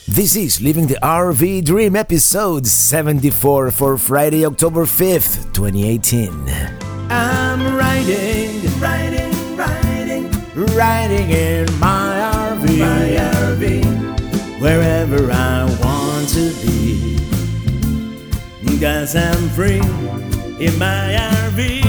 This is Living the RV Dream episode 74 for Friday, October 5th, 2018. I'm riding in my RV, wherever I want to be, 'cause I'm free in my RV.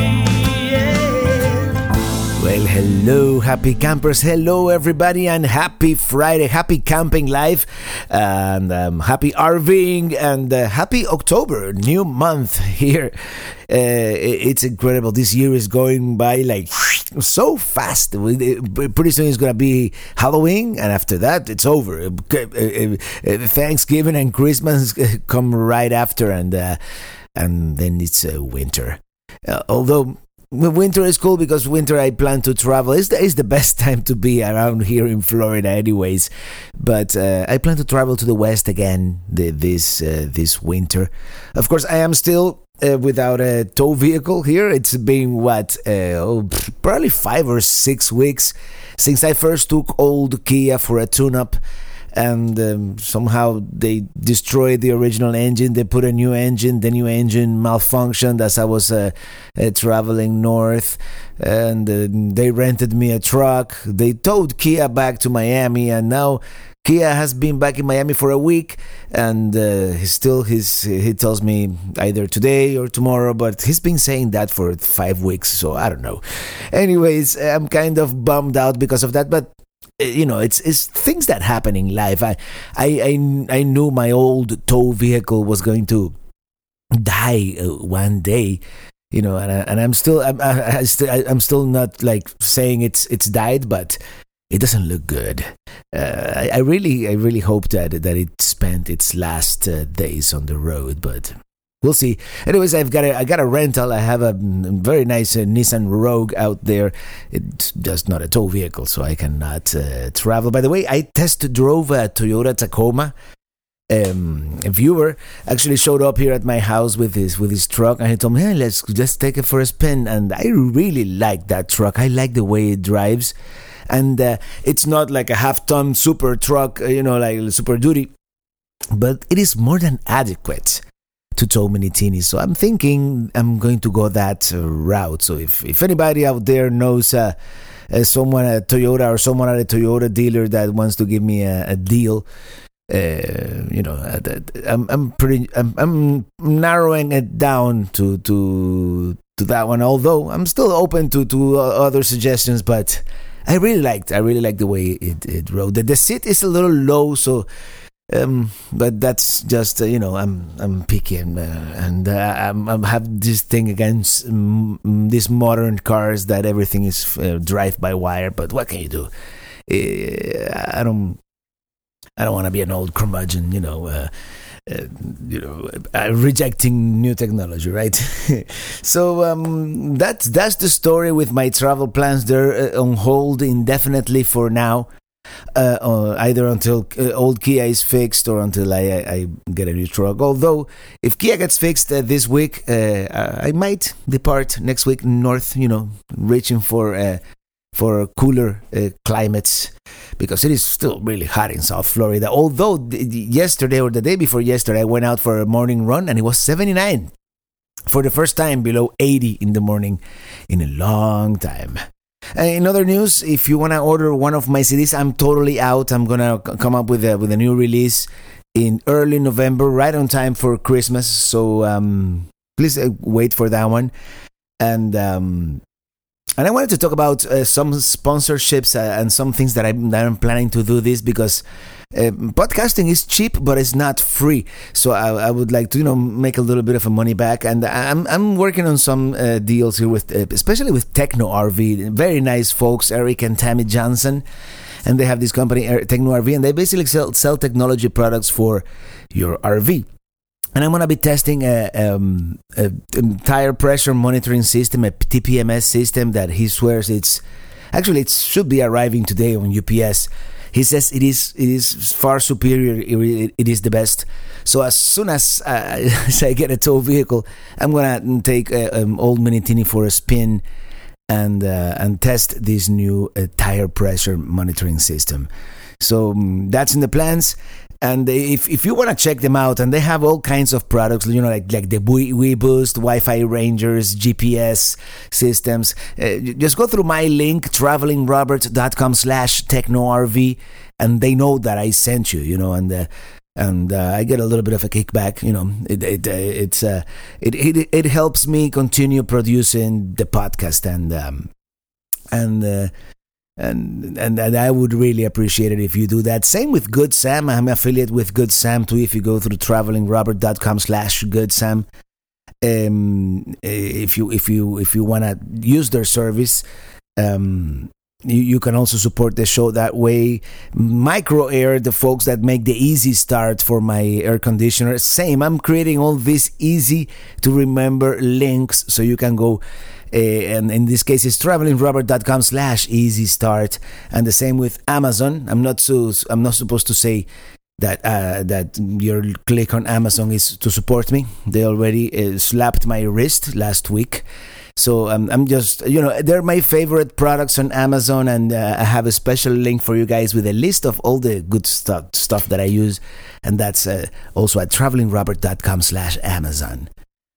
Well, hello, happy campers. Hello, everybody, and happy Friday. Happy camping life, and happy RVing, and happy October, new month here. It's incredible. This year is going by like so fast. Pretty soon it's going to be Halloween, and after that, it's over. Thanksgiving and Christmas come right after, and then it's winter. Although winter is cool, because winter I plan to travel. It's the best time to be around here in Florida anyways. But I plan to travel to the west again this winter. Of course, I am still without a tow vehicle here. It's been probably 5 or 6 weeks since I first took old Kia for a tune-up. And somehow they destroyed the original engine. They put a new engine. The new engine malfunctioned as I was traveling north. And they rented me a truck. They towed Kia back to Miami. And now Kia has been back in Miami for a week. And he tells me either today or tomorrow. But he's been saying that for 5 weeks. So I don't know. Anyways, I'm kind of bummed out because of that. But it's things that happen in life. I knew my old tow vehicle was going to die one day, and I'm still not like saying it's died, but it doesn't look good. I really hope that it spent its last days on the road, but we'll see. Anyways, I got a rental. I have a very nice Nissan Rogue out there. It's just not a tow vehicle, so I cannot travel. By the way, I test drove a Toyota Tacoma. A viewer actually showed up here at my house with his truck, and he told me, "Hey, let's take it for a spin." And I really like that truck. I like the way it drives, and it's not like a half-ton super truck, like Super Duty, but it is more than adequate to tow mini teenies. So I'm thinking I'm going to go that route. So if anybody out there knows someone at Toyota or someone at a Toyota dealer that wants to give me a deal, I'm narrowing it down to that one. Although I'm still open to other suggestions, but I really liked the way it rode. The seat is a little low, so. But that's just I'm picky, and I have this thing against these modern cars that everything is drive by wire. But what can you do? I don't want to be an old curmudgeon, rejecting new technology, right? So that's the story with my travel plans. They're on hold indefinitely for now. Either until old Kia is fixed or until I get a new truck. Although if Kia gets fixed this week, I might depart next week north, reaching for cooler climates, because it is still really hot in South Florida. Although yesterday or the day before yesterday, I went out for a morning run and it was 79 for the first time, below 80 in the morning in a long time. In other news, if you want to order one of my CDs, I'm totally out. I'm going to come up with a new release in early November, right on time for Christmas. So please wait for that one. And I wanted to talk about some sponsorships and some things that I'm planning to do this, because podcasting is cheap, but it's not free. So I would like to, make a little bit of a money back. And I'm working on some deals here with, especially with Techno RV. Very nice folks, Eric and Tammy Johnson. And they have this company, Techno RV, and they basically sell technology products for your RV. And I'm going to be testing a tire pressure monitoring system, a TPMS system that he swears it should be arriving today on UPS. He says it is far superior. It is the best. So as soon as I get a tow vehicle, I'm going to take old Mini Teeny for a spin and test this new tire pressure monitoring system. So that's in the plans. And if you want to check them out, and they have all kinds of products, like the WeBoost, Wi-Fi Rangers, GPS systems. Just go through my link, travelingrobert.com/technorv, and they know that I sent you, and I get a little bit of a kickback. It helps me continue producing the podcast, and I would really appreciate it if you do that. Same with Good Sam. I'm affiliate with Good Sam too. If you go through travelingrobert.com/goodsam, if you want to use their service, you can also support the show that way. Microair, the folks that make the easy start for my air conditioner. Same. I'm creating all these easy to remember links so you can go. And in this case, it's travelingrobert.com/easy start, and the same with Amazon. I'm not supposed to say that your click on Amazon is to support me. They already slapped my wrist last week, so I'm just they're my favorite products on Amazon, and I have a special link for you guys with a list of all the good stuff that I use, and that's also at travelingrobert.com/Amazon.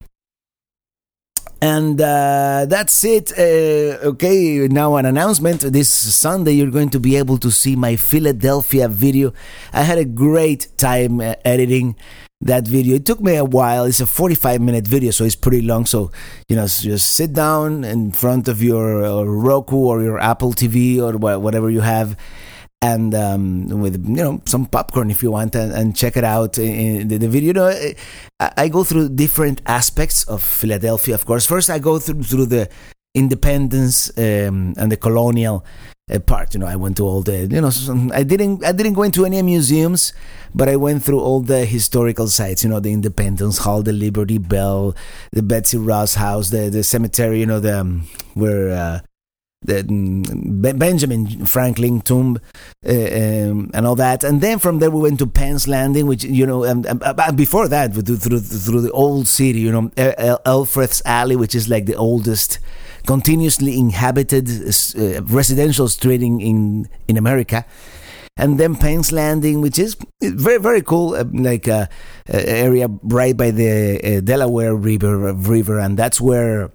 And that's it. Okay, now an announcement. This Sunday, you're going to be able to see my Philadelphia video. I had a great time editing that video. It took me a while. It's a 45-minute video, so it's pretty long. So, just sit down in front of your Roku or your Apple TV or whatever you have, and with some popcorn if you want, and check it out in the video. I go through different aspects of Philadelphia. Of course, first I go through the independence and the colonial part. I went to all the I didn't go into any museums, but I went through all the historical sites. The Independence Hall, the Liberty Bell, the Betsy Ross House, the cemetery. Where the Benjamin Franklin tomb, and all that. And then from there we went to Penn's Landing, which before that we do through the old city, Alfred's Alley, which is like the oldest continuously inhabited residential street in America. And then Penn's Landing, which is very, very cool, like a area right by the Delaware River, and that's where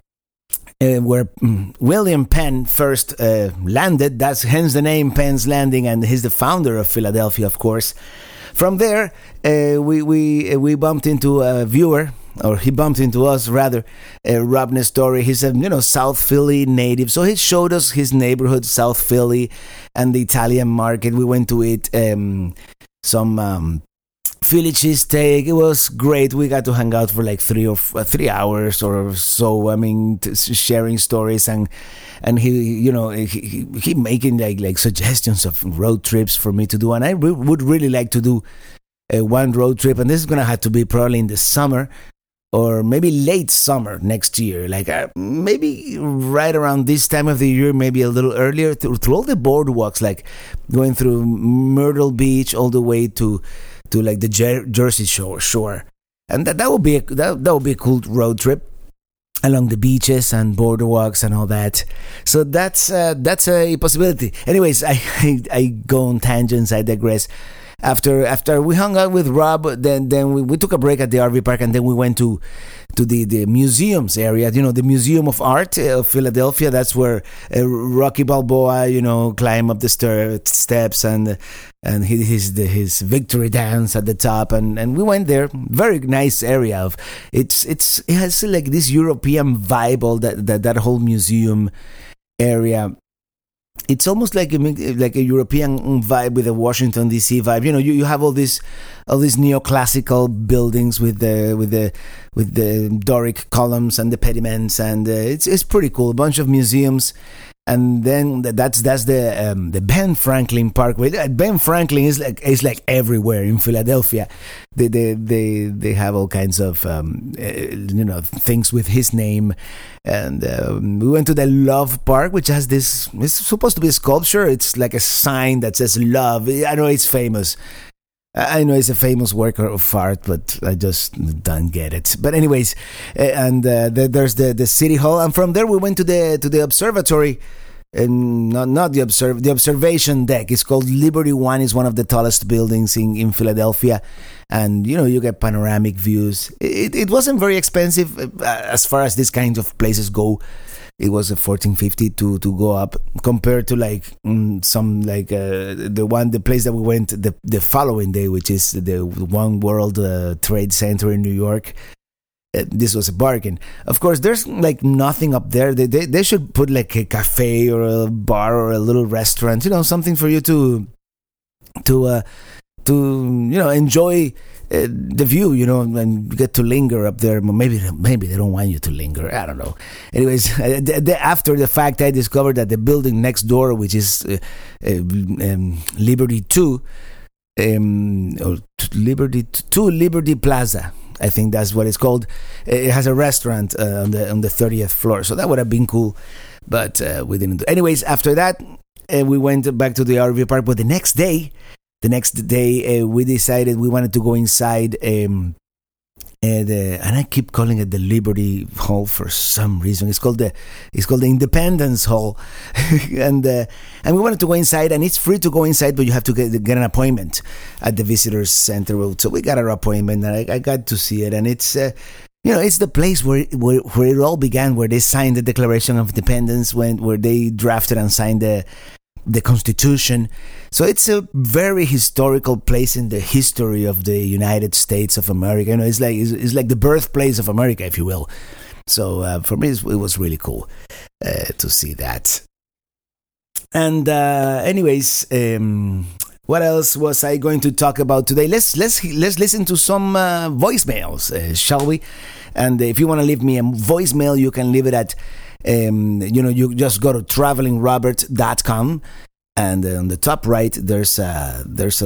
William Penn first landed. That's hence the name Penn's Landing, and he's the founder of Philadelphia, of course. From there, we bumped into a viewer, or he bumped into us rather, Rob Nestori. He's a South Philly native, so he showed us his neighborhood, South Philly, and the Italian market. We went to eat some Philly cheesesteak. It was great. We got to hang out for like 3 hours or so. I mean, sharing stories, and he he making like suggestions of road trips for me to do. And I would really like to do one road trip, and this is gonna have to be probably in the summer or maybe late summer next year. Like maybe right around this time of the year, maybe a little earlier, through all the boardwalks, like going through Myrtle Beach all the way to like the Jersey Shore, and that would be a cool road trip along the beaches and boardwalks and all that. So that's a possibility. Anyways, I go on tangents. I digress. After we hung out with Rob, then we took a break at the RV park, and then we went to the museums area. The Museum of Art of Philadelphia. That's where Rocky Balboa, climb up the steps and his victory dance at the top, and we went there. Very nice area of it has like this European vibe. All that whole museum area. It's almost like a European vibe with a Washington D.C. vibe. You have all these neoclassical buildings with the Doric columns and the pediments, and it's pretty cool. A bunch of museums, and then that's the Ben Franklin Parkway. Ben Franklin is like everywhere in Philadelphia. They have all kinds of things with his name. And we went to the Love Park, which has this. It's supposed to be a sculpture. It's like a sign that says love. I know it's famous. I know it's a famous work of art, but I just don't get it. But anyways, and there's the city hall, and from there we went to the observatory and not the observation deck. It's called Liberty One. It's one of the tallest buildings in Philadelphia, and you get panoramic views. It wasn't very expensive as far as these kinds of places go. It was a $14.50 to go up, compared to the place that we went the following day, which is the One World Trade Center in New York. This was a bargain. Of course, there's nothing up there. They should put a cafe or a bar or a little restaurant, something for you to enjoy the view, and get to linger up there. Maybe they don't want you to linger. I don't know. Anyways, after the fact, I discovered that the building next door, which is Liberty 2, or Liberty Plaza, I think that's what it's called. It has a restaurant on the 30th floor, so that would have been cool, but we didn't. Anyways, after that, we went back to the RV park. But the next day, we decided we wanted to go inside. And I keep calling it the Liberty Hall for some reason. It's called the Independence Hall, and we wanted to go inside. And it's free to go inside, but you have to get an appointment at the visitors center. So we got our appointment, and I got to see it. And it's it's the place where it all began, where they signed the Declaration of Independence, where they drafted and signed the Constitution. So it's a very historical place in the history of the United States of America. It's like the birthplace of America, if you will. So for me, it was really cool to see that. And anyways, what else was I going to talk about today? Let's listen to some voicemails, shall we? And if you want to leave me a voicemail, you can leave it at you just go to travelingrobert.com, and on the top right there's a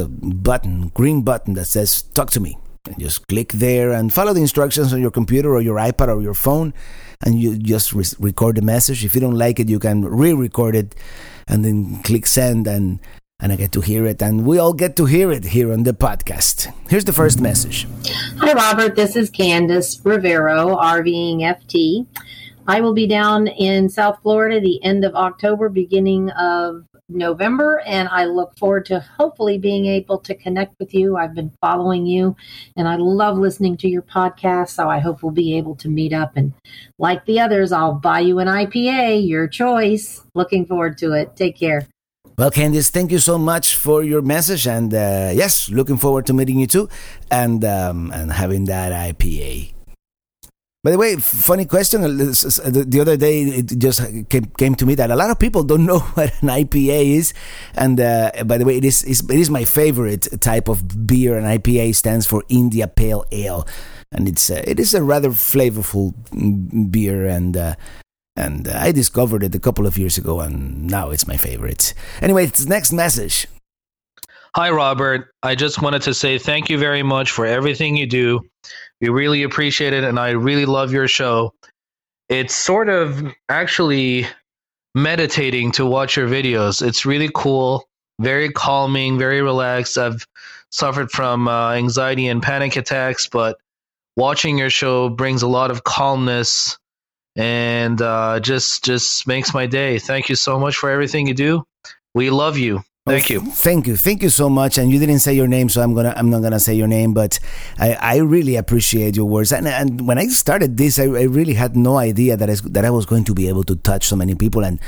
green button that says talk to me, and just click there and follow the instructions on your computer or your iPad or your phone, and you just record the message. If you don't like it, you can re-record it and then click send, and I get to hear it, and we all get to hear it here on the podcast. Here's the first message. Hi Robert, this is Candace Rivero, RVing FT. I will be down in South Florida the end of October, beginning of November, and I look forward to hopefully being able to connect with you. I've been following you, and I love listening to your podcast, so I hope we'll be able to meet up. And like the others, I'll buy you an IPA, your choice. Looking forward to it. Take care. Well, Candice, thank you so much for your message, and yes, looking forward to meeting you too, and having that IPA. By the way, funny question. The other day, it just came to me that a lot of people don't know what an IPA is. And by the way, it is my favorite type of beer. An IPA stands for India Pale Ale, and it is a rather flavorful beer. And I discovered it a couple of years ago, and now it's my favorite. Anyway, it's next message. Hi, Robert. I just wanted to say thank you very much for everything you do. We really appreciate it, and I really love your show. It's sort of actually meditating to watch your videos. It's really cool, very calming, very relaxed. I've suffered from anxiety and panic attacks, but watching your show brings a lot of calmness and just makes my day. Thank you so much for everything you do. We love you. Thank you. Thank you so much. And you didn't say your name, so I'm not gonna say your name, but I really appreciate your words. And when I started this, I really had no idea that I was going to be able to touch so many people and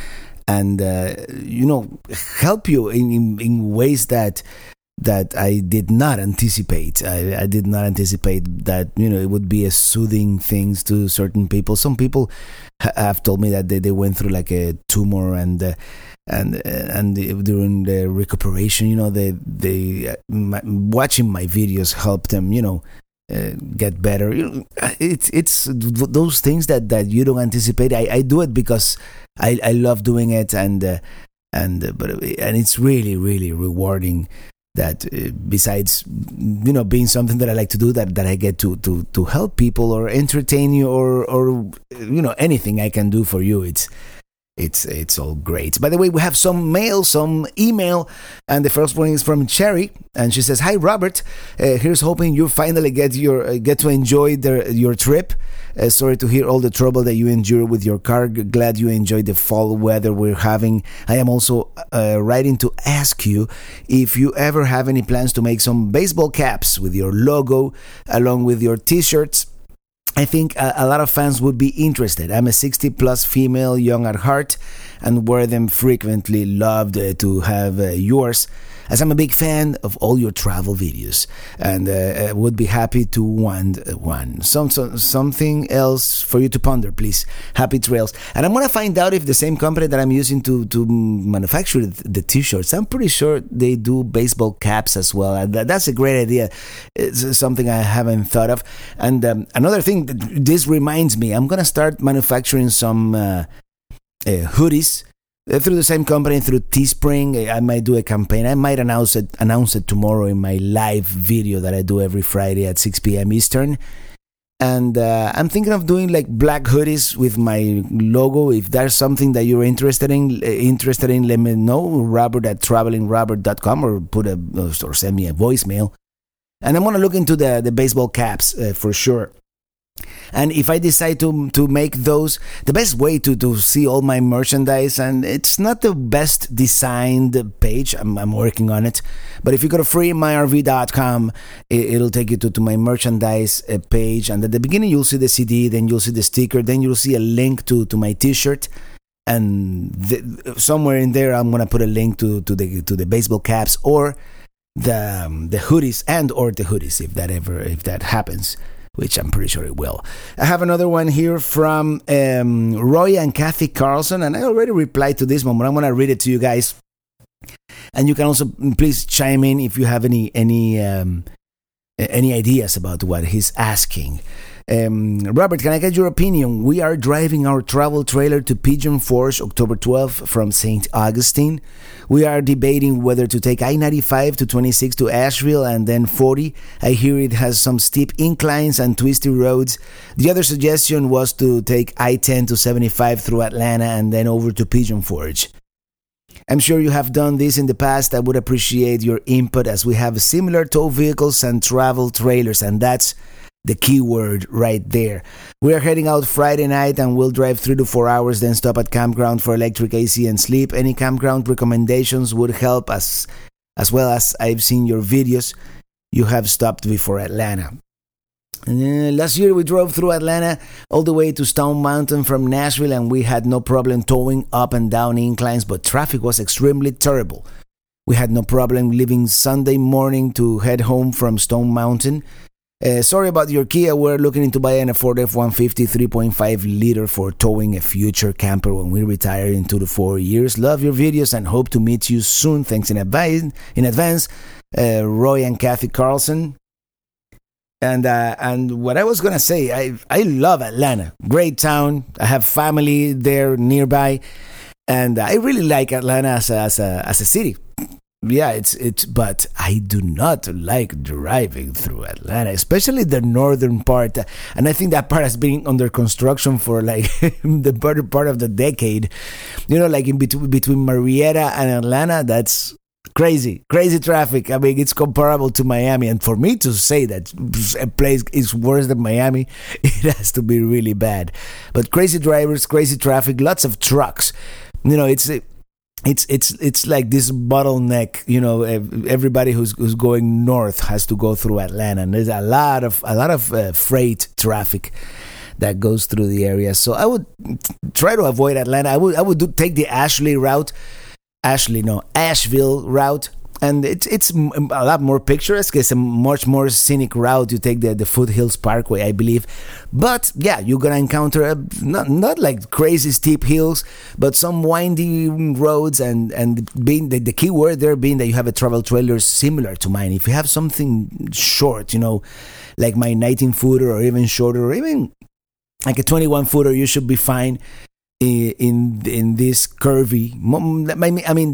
help you in ways that I did not anticipate. I did not anticipate that it would be a soothing things to certain people. Some people have told me that they went through like a tumor and during the recuperation, they watching my videos helped them, get better. It's those things that you don't anticipate. I do it because I love doing it, and it's really, really rewarding. That besides being something that I like to do, that I get to help people or entertain you or anything I can do for you. it's all great. By the way, we have some mail, some email, and the first one is from Cherry, and she says, "Hi Robert, here's hoping you finally get to enjoy your trip. Sorry to hear all the trouble that you endure with your car. Glad you enjoyed the fall weather we're having. I am also writing to ask you if you ever have any plans to make some baseball caps with your logo along with your t-shirts. I think a lot of fans would be interested. I'm a 60-plus female, young at heart, and wear them frequently. Loved to have yours, as I'm a big fan of all your travel videos, and would be happy to want one. Something else for you to ponder, please. Happy trails." And I'm going to find out if the same company that I'm using to manufacture the t-shirts, I'm pretty sure they do baseball caps as well. And that's a great idea. It's something I haven't thought of. And another thing, this reminds me, I'm going to start manufacturing some hoodies through the same company, through Teespring. I might do a campaign. I might announce it tomorrow in my live video that I do every Friday at 6 p.m. Eastern. And I'm thinking of doing like black hoodies with my logo. If there's something that you're interested in, let me know. Robert@travelingrobert.com, or send me a voicemail. And I'm gonna look into the baseball caps for sure. And if I decide to make those, the best way to see all my merchandise, and it's not the best designed page, I'm working on it, but if you go to freemyrv.com, it'll take you to my merchandise page, and at the beginning you'll see the CD, then you'll see the sticker, then you'll see a link to my t-shirt, and somewhere in there I'm going to put a link to the baseball caps, or the hoodies, or the hoodies, if that happens, which I'm pretty sure it will. I have another one here from Roy and Kathy Carlson, and I already replied to this one, but I'm going to read it to you guys. And you can also please chime in if you have any ideas about what he's asking. Robert, can I get your opinion? We are driving our travel trailer to Pigeon Forge October 12th from St. Augustine. We are debating whether to take I-95 to 26 to Asheville and then 40. I hear it has some steep inclines and twisty roads. The other suggestion was to take I-10 to 75 through Atlanta and then over to Pigeon Forge. I'm sure you have done this in the past. I would appreciate your input, as we have similar tow vehicles and travel trailers, and that's the key word right there. We are heading out Friday night and we'll drive 3 to 4 hours, then stop at campground for electric AC and sleep. Any campground recommendations would help us, as well as I've seen your videos. You have stopped before Atlanta. Last year we drove through Atlanta all the way to Stone Mountain from Nashville, and we had no problem towing up and down inclines, but traffic was extremely terrible. We had no problem leaving Sunday morning to head home from Stone Mountain. Sorry about your Kia. We're looking into buying a Ford F-150 3.5 liter for towing a future camper when we retire in 2 to 4 years. Love your videos and hope to meet you soon. Thanks in advance, Roy and Kathy Carlson. And what I was gonna say, I love Atlanta. Great town. I have family there nearby, and I really like Atlanta as a city. Yeah, it's but I do not like driving through Atlanta, especially the northern part. And I think that part has been under construction for like the better part of the decade. You know, like in between Marietta and Atlanta, that's crazy traffic. I mean, it's comparable to Miami. And for me to say that a place is worse than Miami, it has to be really bad. But crazy drivers, crazy traffic, lots of trucks. You know, it's like this bottleneck. You know, everybody who's going north has to go through Atlanta, and there's a lot of freight traffic that goes through the area. So I would try to avoid Atlanta. I would take the Asheville route. And it's a lot more picturesque. It's a much more scenic route. You take the Foothills Parkway, I believe. But yeah, you're gonna encounter not like crazy steep hills, but some windy roads. And being the key word there being that you have a travel trailer similar to mine. If you have something short, you know, like my 19-footer or even shorter, or even like a 21-footer, you should be fine. In this curvy, I mean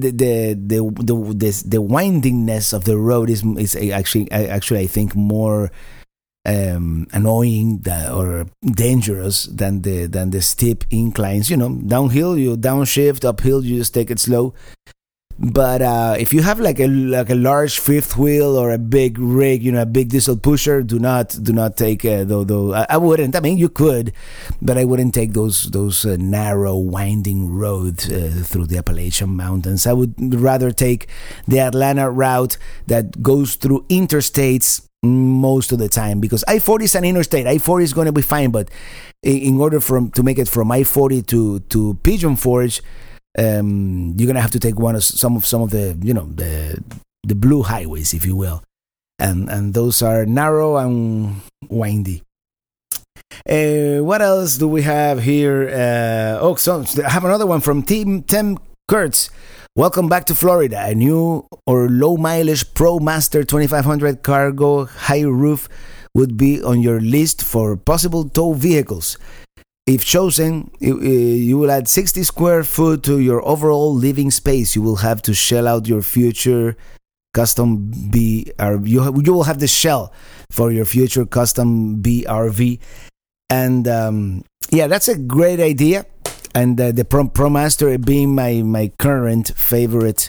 the windingness of the road is actually I think more annoying or dangerous than the steep inclines. Downhill you downshift, uphill you just take it slow. But if you have like a large fifth wheel or a big rig, a big diesel pusher, do not take though I wouldn't. I mean, you could, but I wouldn't take those narrow winding roads through the Appalachian Mountains. I would rather take the Atlanta route that goes through interstates most of the time, because I-40 is an interstate. I-40 is going to be fine, but in order to make it from I-40 to Pigeon Forge, you're gonna have to take some of the the blue highways, if you will, and those are narrow and windy. What else do we have here? I have another one from Tim Kurtz. Welcome back to Florida. A new or low mileage ProMaster 2500 cargo high roof would be on your list for possible tow vehicles. If chosen, you will add 60 square foot to your overall living space. You will have to shell out your future custom you will have the shell for your future custom BRV. And that's a great idea. And the ProMaster being my current favorite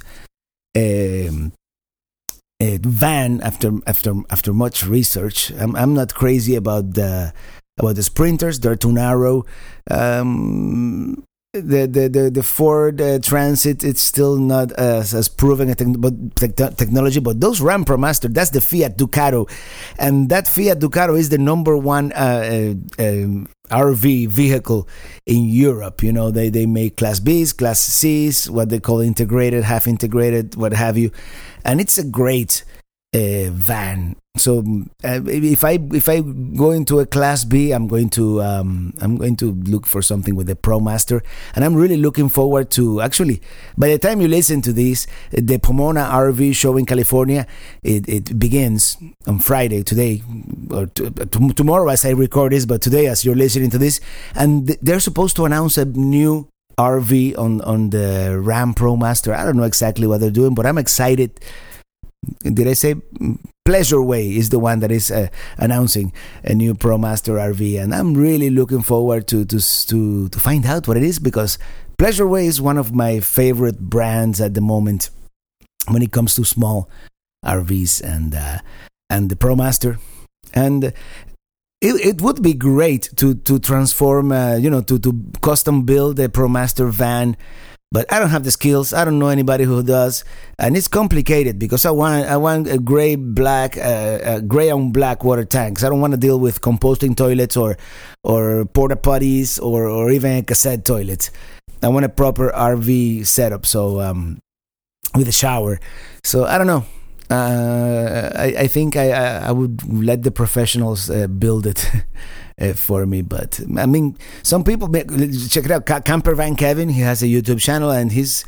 van after much research. I'm not crazy about the Sprinters. They're too narrow. The Ford Transit, it's still not as proven technology, but those Ram ProMaster, that's the Fiat Ducato, and that Fiat Ducato is the number one RV vehicle in Europe. They make Class Bs, Class Cs, what they call integrated, half integrated, what have you, and it's a great van. So if I go into a Class B, I'm going to look for something with the ProMaster, and I'm really looking forward to. Actually, by the time you listen to this, the Pomona RV show in California, it begins on Friday today, or tomorrow as I record this, but today as you're listening to this, and they're supposed to announce a new RV on the Ram ProMaster. I don't know exactly what they're doing, but I'm excited. Did I say Pleasure Way is the one that is announcing a new ProMaster RV, and I'm really looking forward to find out what it is, because Pleasure Way is one of my favorite brands at the moment when it comes to small RVs and the ProMaster. And it would be great to transform, to custom build a ProMaster van. But I don't have the skills. I don't know anybody who does, and it's complicated because I want a gray on black water tanks. I don't want to deal with composting toilets or porta potties or even a cassette toilet. I want a proper RV setup, so with a shower. So I don't know. I think I would let the professionals build it. For me, but I mean, some people check it out. Camper Van Kevin, he has a YouTube channel, and he's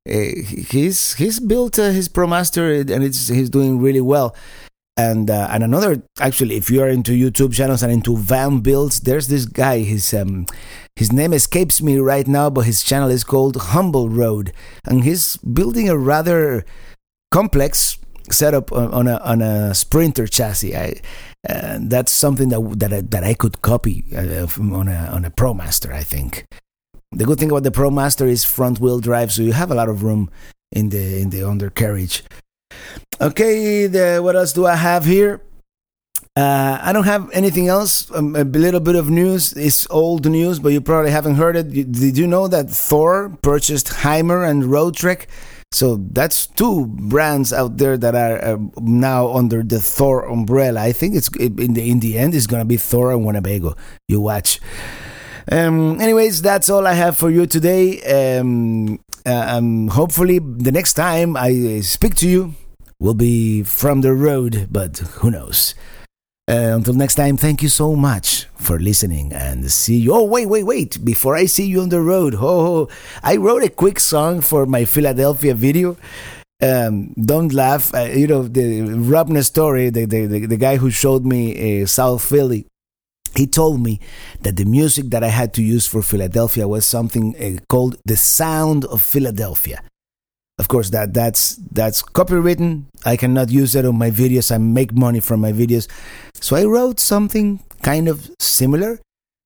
built his ProMaster, and he's doing really well. And another, actually, if you are into YouTube channels and into van builds, there's this guy. His name escapes me right now, but his channel is called Humble Road, and he's building a rather complex setup on a Sprinter chassis. That's something that I could copy on a ProMaster, I think. The good thing about the ProMaster is front wheel drive, so you have a lot of room in the undercarriage. Okay, what else do I have here? I don't have anything else. A little bit of news. It's old news, but you probably haven't heard it. Did you know that Thor purchased Hymer and Roadtrek? So that's two brands out there that are now under the Thor umbrella. I think it's in the end it's gonna be Thor and Winnebago. You watch. Anyways, that's all I have for you today. Hopefully the next time I speak to you will be from the road, but who knows? Until next time, thank you so much for listening, and see you. Oh, wait. Before I see you on the road, I wrote a quick song for my Philadelphia video. Don't laugh. The Rob Nestori, the guy who showed me South Philly, he told me that the music that I had to use for Philadelphia was something called The Sound of Philadelphia. Of course, that's copywritten. I cannot use it on my videos. I make money from my videos. So I wrote something kind of similar,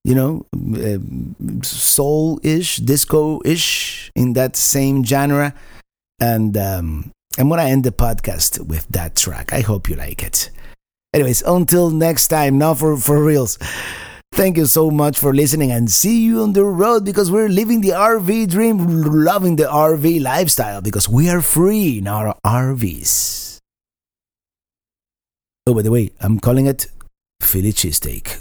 soul-ish, disco-ish, in that same genre. And I'm going to end the podcast with that track. I hope you like it. Anyways, until next time, now for reals. Thank you so much for listening, and see you on the road, because we're living the RV dream, loving the RV lifestyle, because we are free in our RVs. Oh, by the way, I'm calling it Philly cheesesteak.